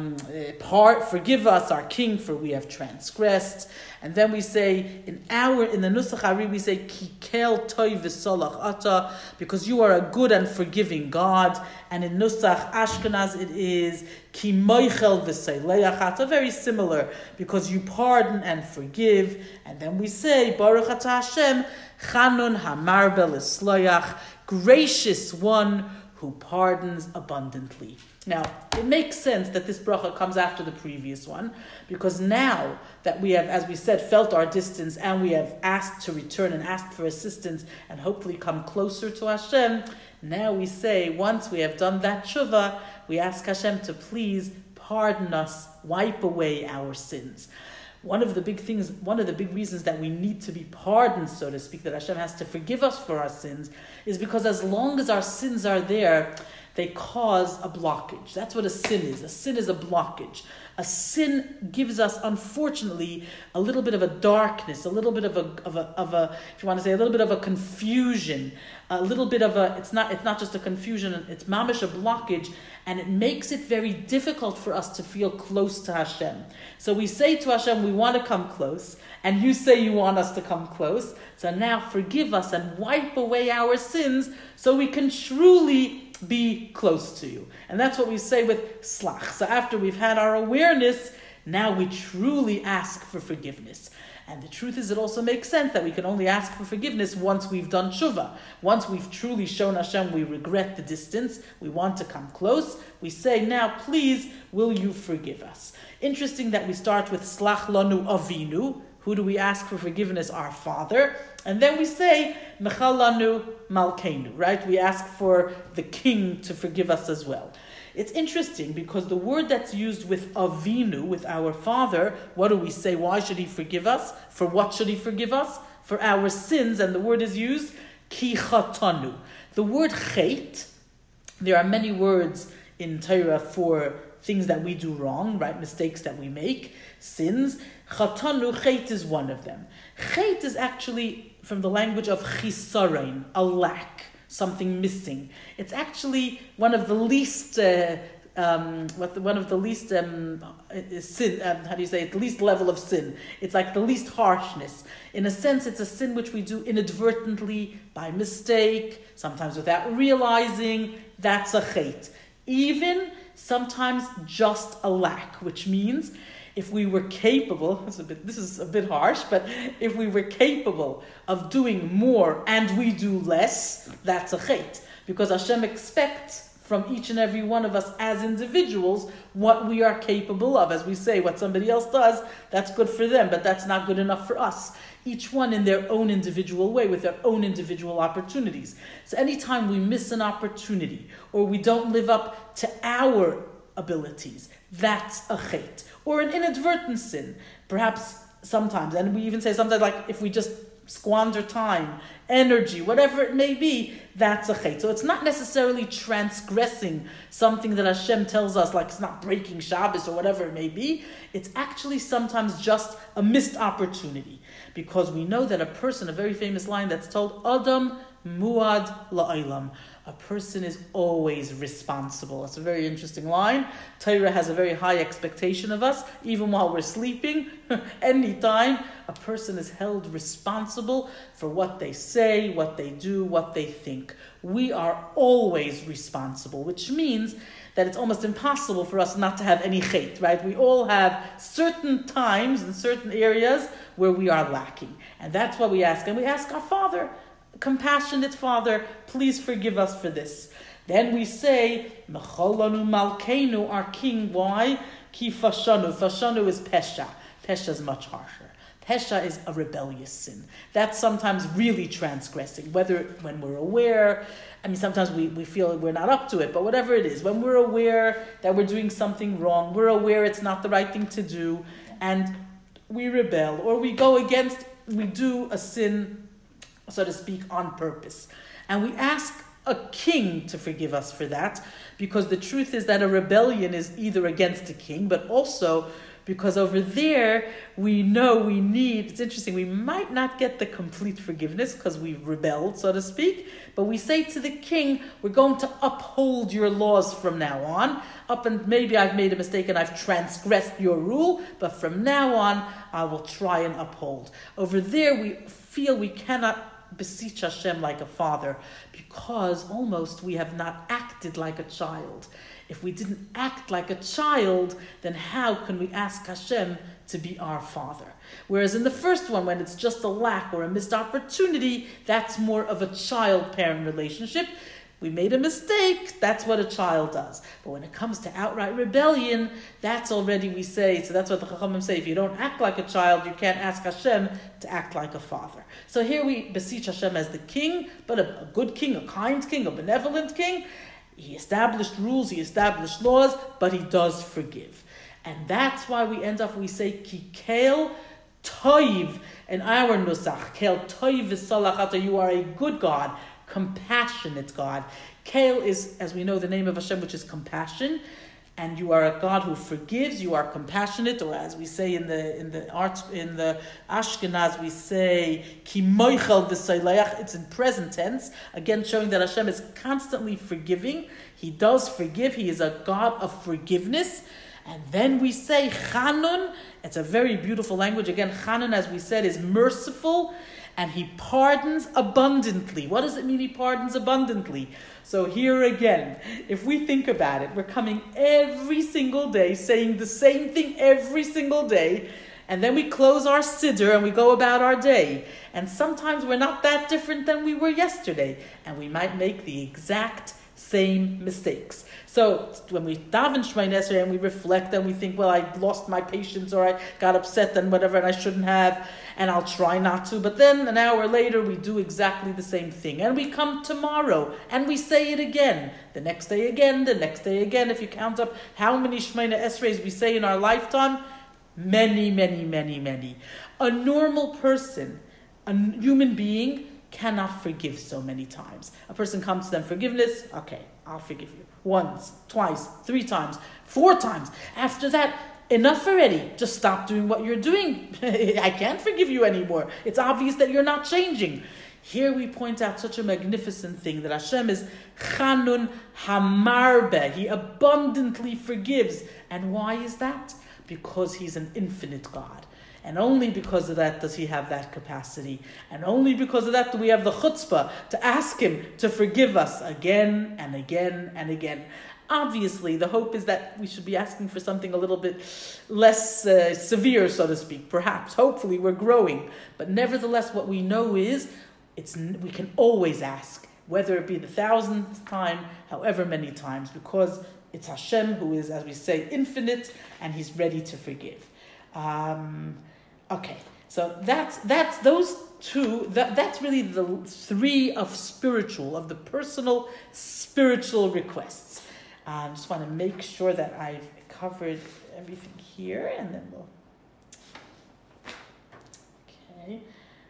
forgive us, our King, for we have transgressed. And then we say in the Nusach Ari we say Kikel Toy V'Solach Ata, because you are a good and forgiving God. And in Nusach Ashkenaz it is Ki Moichel V'Seileach Ata, very similar, because you pardon and forgive. And then we say Baruch Ata Hashem Chanun Hamarbel Esloyach, gracious one who pardons abundantly. Now, it makes sense that this bracha comes after the previous one, because now that we have, as we said, felt our distance and we have asked to return and asked for assistance and hopefully come closer to Hashem, now we say, once we have done that tshuva, we ask Hashem to please pardon us, wipe away our sins. One of the big reasons that we need to be pardoned, so to speak, that Hashem has to forgive us for our sins, is because as long as our sins are there, they cause a blockage. That's what a sin is. A sin is a blockage. A sin gives us, unfortunately, a little bit of a darkness, a little bit of a if you want to say, a little bit of a confusion, a little bit of a, it's not just a confusion, it's mamish, a blockage, and it makes it very difficult for us to feel close to Hashem. So we say to Hashem, we want to come close, and you say you want us to come close, so now forgive us and wipe away our sins so we can truly be close to you. And that's what we say with slach. So after we've had our awareness, now we truly ask for forgiveness. And the truth is, it also makes sense that we can only ask for forgiveness once we've done tshuva. Once we've truly shown Hashem we regret the distance, we want to come close, we say, now please, will you forgive us? Interesting that we start with slach lanu avinu. Who do we ask for forgiveness? Our Father. And then we say, Mechal lanu malkeinu, right? We ask for the King to forgive us as well. It's interesting because the word that's used with avinu, with our Father, what do we say? Why should he forgive us? For what should he forgive us? For our sins. And the word is used, ki chatanu. The word chet, there are many words in Torah for things that we do wrong, right? Mistakes that we make, sins. Chatanu, chet is one of them. Chet is actually from the language of chisarein, a lack, something missing. It's actually one of the least, sin. How do you say it? The least level of sin. It's like the least harshness. In a sense, it's a sin which we do inadvertently, by mistake, sometimes without realizing. That's a chet. Even sometimes just a lack, which means if we were capable, this is a bit harsh, but if we were capable of doing more and we do less, that's a chet. Because Hashem expects from each and every one of us as individuals what we are capable of. As we say, what somebody else does, that's good for them, but that's not good enough for us. Each one in their own individual way, with their own individual opportunities. So anytime we miss an opportunity, or we don't live up to our abilities, that's a chet. Or an inadvertent sin, perhaps sometimes, and we even say sometimes, like if we just squander time, energy, whatever it may be, that's a chet. So it's not necessarily transgressing something that Hashem tells us, like it's not breaking Shabbos or whatever it may be. It's actually sometimes just a missed opportunity. Because we know that a person, a very famous line that's told, Adam muad la'olam. A person is always responsible. It's a very interesting line. Torah has a very high expectation of us, even while we're sleeping. Anytime, a person is held responsible for what they say, what they do, what they think. We are always responsible, which means that it's almost impossible for us not to have any chet, right? We all have certain times and certain areas where we are lacking. And that's what we ask. And we ask our Father, compassionate Father, please forgive us for this. Then we say, Mecholanu Malkeinu, our King. Why? Ki fashanu. Fashanu is pesha. Pesha is much harsher. Pesha is a rebellious sin. That's sometimes really transgressing, whether when we're aware, sometimes we feel we're not up to it, but whatever it is, when we're aware that we're doing something wrong, we're aware it's not the right thing to do, and we rebel, or we do a sin, so to speak, on purpose. And we ask a king to forgive us for that, because the truth is that a rebellion is either against a king, but also because over there, we know it's interesting, we might not get the complete forgiveness because we've rebelled, so to speak, but we say to the king, we're going to uphold your laws from now on, and maybe I've made a mistake and I've transgressed your rule, but from now on, I will try and uphold. Over there, we feel we cannot beseech Hashem like a father, because almost we have not acted like a child. If we didn't act like a child, then how can we ask Hashem to be our Father? Whereas in the first one, when it's just a lack or a missed opportunity, that's more of a child-parent relationship. We made a mistake, that's what a child does. But when it comes to outright rebellion, that's already, we say, so that's what the Chachamim say, if you don't act like a child, you can't ask Hashem to act like a father. So here we beseech Hashem as the king, but a good king, a kind king, a benevolent king. He established rules, he established laws, but he does forgive. And that's why we end up, we say, Ki Kel Toiv, in our Nusach. Kel Toiv is Salachata, you are a good God, compassionate God. Kel is, as we know, the name of Hashem, which is compassion. And you are a God who forgives, you are compassionate, or as we say in the Ashkenaz, we say, Ki moichel v'saylayach, it's in present tense, again showing that Hashem is constantly forgiving. He does forgive, he is a God of forgiveness. And then we say, Chanun, it's a very beautiful language. Again, Chanun, as we said, is merciful, and he pardons abundantly. What does it mean he pardons abundantly? So here again, if we think about it, we're coming every single day, saying the same thing every single day, and then we close our siddur and we go about our day. And sometimes we're not that different than we were yesterday, and we might make the exact same mistakes. So when we daven Shemona Esrei and we reflect and we think, well, I lost my patience, or I got upset and whatever, and I shouldn't have, and I'll try not to. But then an hour later, we do exactly the same thing. And we come tomorrow and we say it again. The next day again, the next day again. If you count up how many Shemona Esreis we say in our lifetime, many, many, many, many. A normal person, a human being, cannot forgive so many times. A person comes to them, forgiveness, okay, I'll forgive you. Once, twice, 3 times, 4 times. After that, enough already. Just stop doing what you're doing. I can't forgive you anymore. It's obvious that you're not changing. Here we point out such a magnificent thing, that Hashem is Chanun Hamarbe. He abundantly forgives. And why is that? Because he's an infinite God. And only because of that does he have that capacity. And only because of that do we have the chutzpah to ask him to forgive us again and again and again. Obviously, the hope is that we should be asking for something a little bit less severe, so to speak. Perhaps, hopefully, we're growing. But nevertheless, what we know is we can always ask, whether it be the 1000th time, however many times, because it's Hashem who is, as we say, infinite, and he's ready to forgive. Okay, so that's those two. That's really the 3 of the personal spiritual requests. I just want to make sure that I've covered everything here, and then we'll. Okay.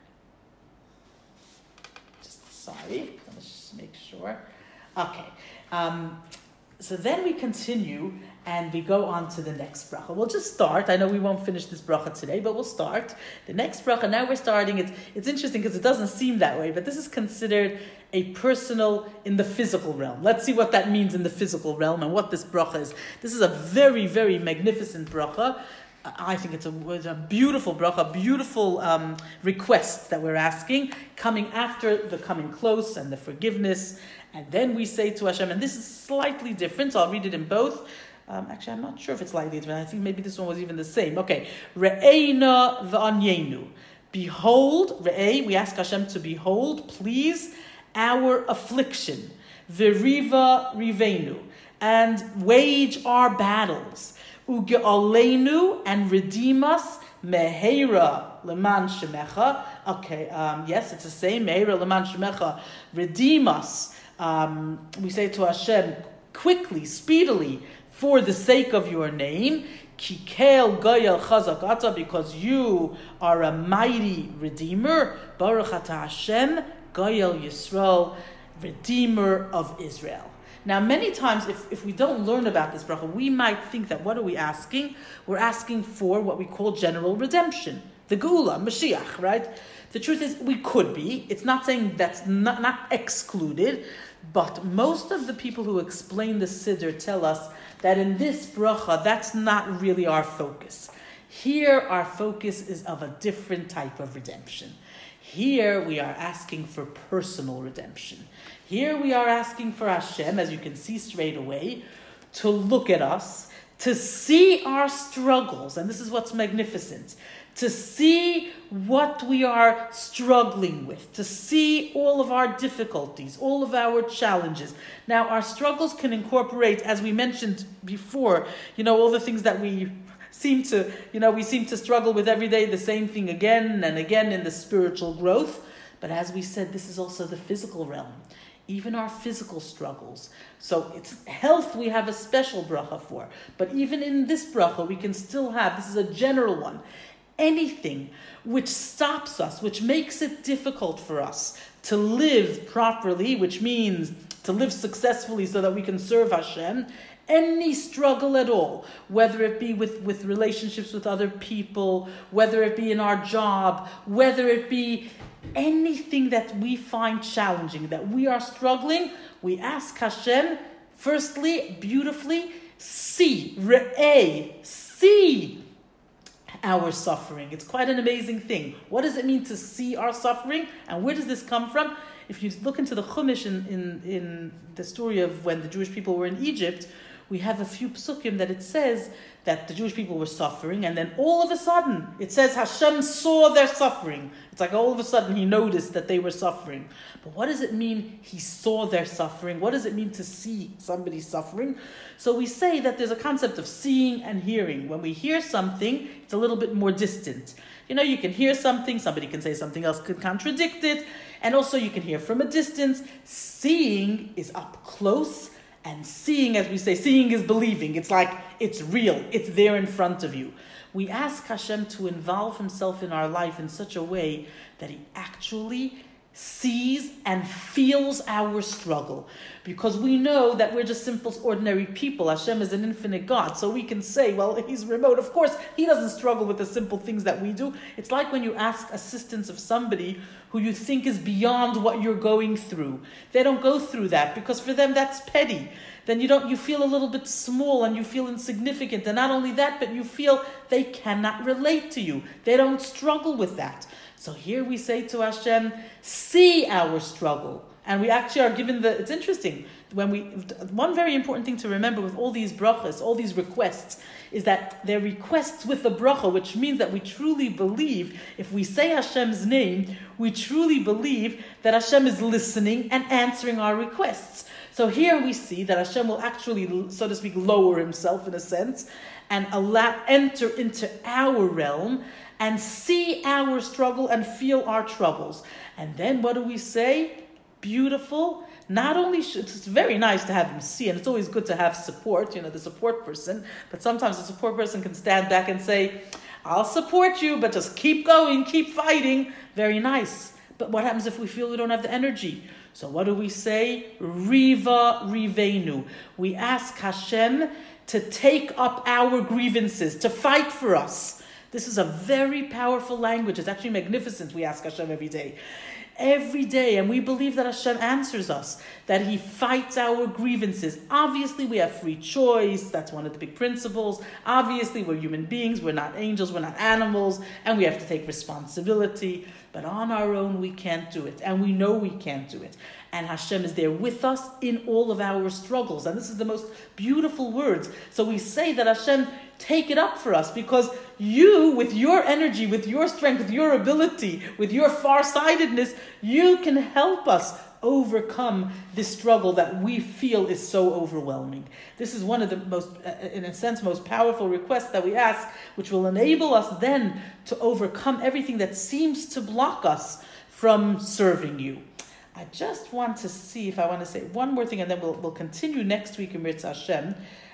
Sorry, let's just make sure. Okay. So then we continue and we go on to the next bracha. We'll just start. I know we won't finish this bracha today, but we'll start. The next bracha, now we're starting. It's interesting because it doesn't seem that way, but this is considered a personal in the physical realm. Let's see what that means in the physical realm and what this bracha is. This is a very, very magnificent bracha. I think it's a beautiful bracha, beautiful request that we're asking, coming after the coming close and the forgiveness. And then we say to Hashem, and this is slightly different, so I'll read it in both. Actually, I'm not sure if it's slightly different. I think maybe this one was even the same. Okay. Re'eina v'anyenu. Behold, Re'eh, we ask Hashem to behold, please, our affliction. V'riva rivenu, and wage our battles. Uge'aleinu, and redeem us. Meheira leman shemecha. Okay, yes, it's the same. Meheira leman shemecha. Redeem us. We say to Hashem, quickly, speedily, for the sake of your name. Kikel Goyel Chazakata, because you are a mighty redeemer. Baruch Ata Hashem Goyel Yisrael, redeemer of Israel. Now, many times, if we don't learn about this bracha, we might think that what are we asking? We're asking for what we call general redemption, the Geula, Mashiach, right? The truth is, we could be. It's not saying that's not excluded, but most of the people who explain the Siddur tell us that in this bracha, that's not really our focus. Here, our focus is of a different type of redemption. Here, we are asking for personal redemption. Here, we are asking for Hashem, as you can see straight away, to look at us, to see our struggles, and this is what's magnificent, to see what we are struggling with, to see all of our difficulties, all of our challenges. Now, our struggles can incorporate, as we mentioned before, all the things that we seem to struggle with every day, the same thing again and again in the spiritual growth. But as we said, this is also the physical realm, even our physical struggles. So it's health we have a special bracha for. But even in this bracha, we can still have, this is a general one, anything which stops us, which makes it difficult for us to live properly, which means to live successfully so that we can serve Hashem, any struggle at all, whether it be with relationships with other people, whether it be in our job, whether it be anything that we find challenging, that we are struggling, we ask Hashem, firstly, beautifully, see, re'eh, see our suffering. It's quite an amazing thing. What does it mean to see our suffering? And where does this come from? If you look into the Chumash in the story of when the Jewish people were in Egypt, we have a few psukim that it says that the Jewish people were suffering, and then all of a sudden, it says Hashem saw their suffering. It's like all of a sudden he noticed that they were suffering. But what does it mean he saw their suffering? What does it mean to see somebody suffering? So we say that there's a concept of seeing and hearing. When we hear something, it's a little bit more distant. You can hear something, somebody can say something else could contradict it, and also you can hear from a distance. Seeing is up close, and seeing, as we say, seeing is believing. It's like, it's real. It's there in front of you. We ask Hashem to involve himself in our life in such a way that he actually sees and feels our struggle. Because we know that we're just simple, ordinary people. Hashem is an infinite God. So we can say, well, he's remote. Of course, he doesn't struggle with the simple things that we do. It's like when you ask assistance of somebody who you think is beyond what you're going through. They don't go through that because for them that's petty. Then you feel a little bit small and you feel insignificant. And not only that, but you feel they cannot relate to you. They don't struggle with that. So here we say to Hashem, see our struggle. And we actually are given it's interesting, one very important thing to remember with all these brachas, all these requests, is that they're requests with a bracha, which means that we truly believe, if we say Hashem's name, we truly believe that Hashem is listening and answering our requests. So here we see that Hashem will actually, so to speak, lower himself in a sense, and enter into our realm, and see our struggle and feel our troubles. And then what do we say? Beautiful. Not only it's very nice to have him see, and it's always good to have support, the support person, but sometimes the support person can stand back and say, I'll support you, but just keep going, keep fighting. Very nice. But what happens if we feel we don't have the energy? So what do we say? Riva rivenu. We ask Hashem to take up our grievances, to fight for us. This is a very powerful language. It's actually magnificent. We ask Hashem every day. Every day, and we believe that Hashem answers us, that he fights our grievances. Obviously, we have free choice. That's one of the big principles. Obviously, we're human beings. We're not angels. We're not animals. And we have to take responsibility. But on our own, we can't do it. And we know we can't do it. And Hashem is there with us in all of our struggles. And this is the most beautiful words. So we say that Hashem, take it up for us, because you, with your energy, with your strength, with your ability, with your farsightedness, you can help us overcome this struggle that we feel is so overwhelming. This is one of the most, in a sense, most powerful requests that we ask, which will enable us then to overcome everything that seems to block us from serving you. I just want to see if I want to say one more thing, and then we'll continue next week in Mirz Hashem.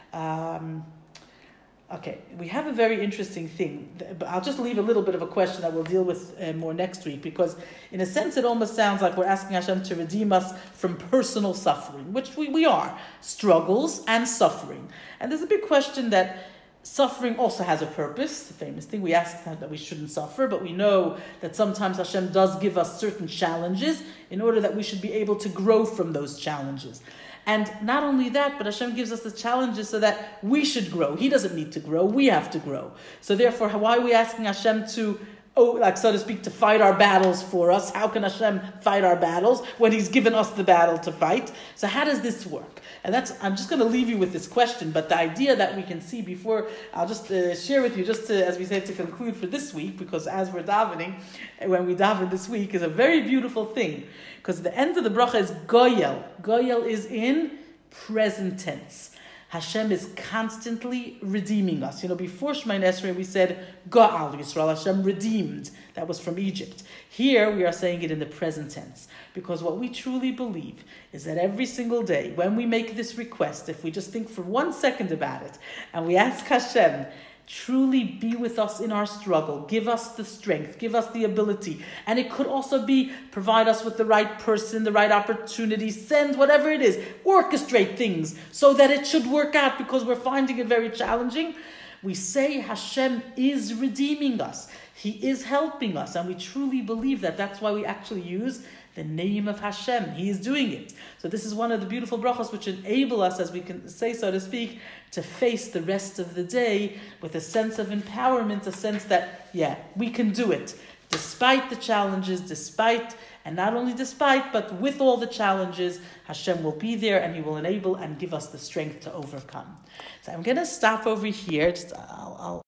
Okay, we have a very interesting thing, but I'll just leave a little bit of a question that we'll deal with more next week, because in a sense it almost sounds like we're asking Hashem to redeem us from personal suffering, which we are, struggles and suffering. And there's a big question that suffering also has a purpose, the famous thing, we ask that we shouldn't suffer, but we know that sometimes Hashem does give us certain challenges in order that we should be able to grow from those challenges. And not only that, but Hashem gives us the challenges so that we should grow. He doesn't need to grow. We have to grow. So therefore, why are we asking Hashem to, so to speak, to fight our battles for us? How can Hashem fight our battles when He's given us the battle to fight? So how does this work? And I'm just going to leave you with this question, but the idea that we can see before, I'll just share with you, just to, as we said, to conclude for this week, because as we're davening, when we daven this week, is a very beautiful thing. Because the end of the bracha is goyel. Goyel is in present tense. Hashem is constantly redeeming us. Before Shemay Esrei we said Go'al Yisrael, Hashem redeemed. That was from Egypt. Here we are saying it in the present tense. Because what we truly believe is that every single day when we make this request, if we just think for 1 second about it, and we ask Hashem, truly be with us in our struggle, give us the strength, give us the ability, and it could also be provide us with the right person, the right opportunity, send whatever it is, orchestrate things so that it should work out, because we're finding it very challenging. We say Hashem is redeeming us, He is helping us, and we truly believe that. That's why we actually use the name of Hashem. He is doing it. So this is one of the beautiful brachos which enable us, as we can say, so to speak, to face the rest of the day with a sense of empowerment, a sense that, we can do it. Despite the challenges, and not only despite, but with all the challenges, Hashem will be there and He will enable and give us the strength to overcome. So I'm going to stop over here. I'll